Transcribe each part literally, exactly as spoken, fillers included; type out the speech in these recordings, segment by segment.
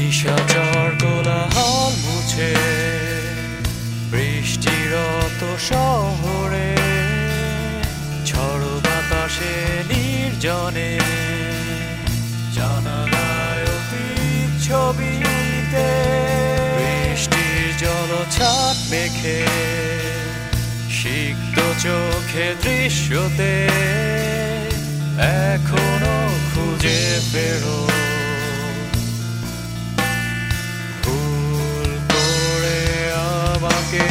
নিশাচর কোলাহল মুছে বৃষ্টিরত শহরে ঝড় বাতাসে নির্জনে জানালায় অতীত ছবিতে বৃষ্টির জলছাপ মেখে সিক্ত চোখে দৃশ্যতে এখনো খুঁজে ফেরো ভুল করে আমাকে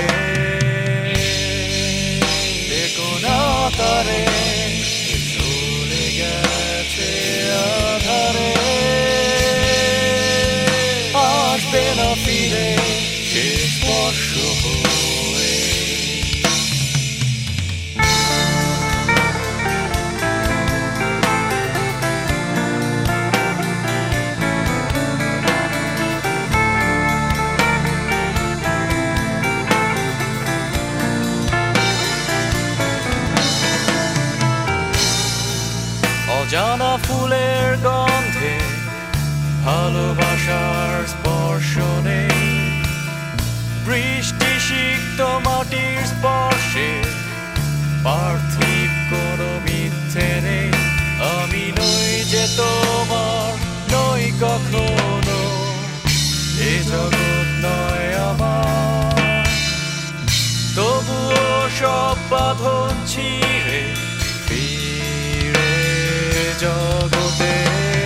দেখো না তারে চলে গেছে আধারে আসবে না ফিরে সে স্পর্শ হয়ে অজানা ফুলের গন্ধে ভালোবাসার স্পর্শ নেই বৃষ্টি সিক্ত মাটির স্পর্শে পার্থিব কোনো মিথ্যে নেই আমি নই যে তোমার নই কখনো এ জগৎ নয় আমার তবুও সব বাঁধন ছিঁড়ে জগতে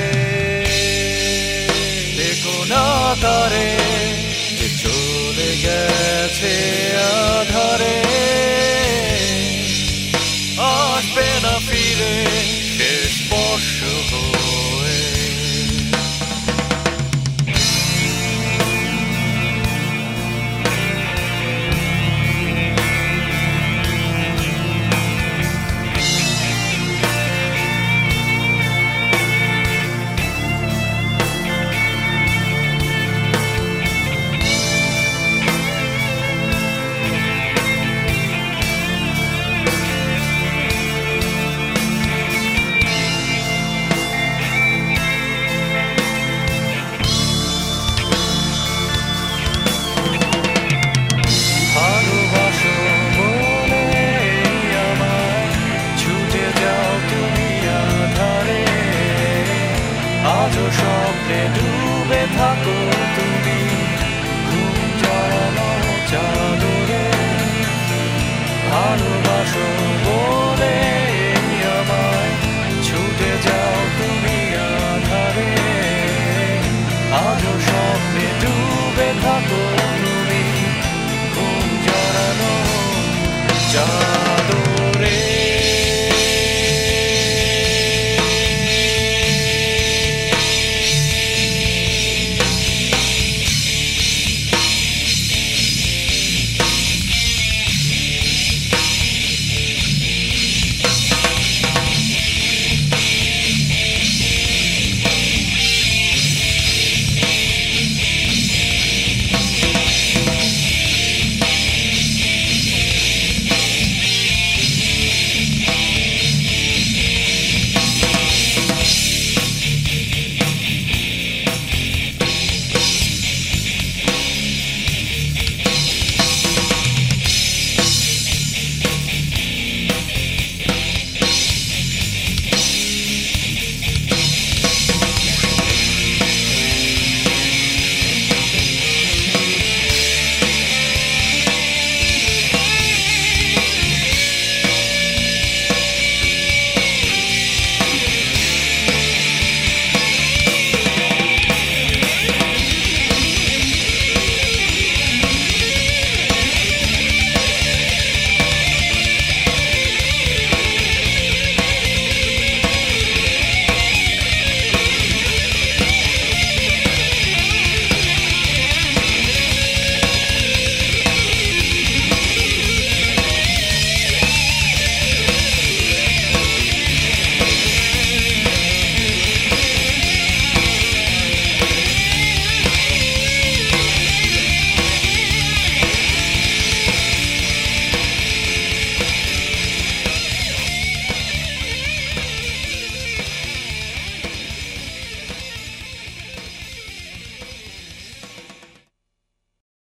দেখো না তারে যে চলে গেছে আধারে আসবে না ফিরে সে স্পর্শ হয়ে আজও স্বপ্নে ডুবে থাকো।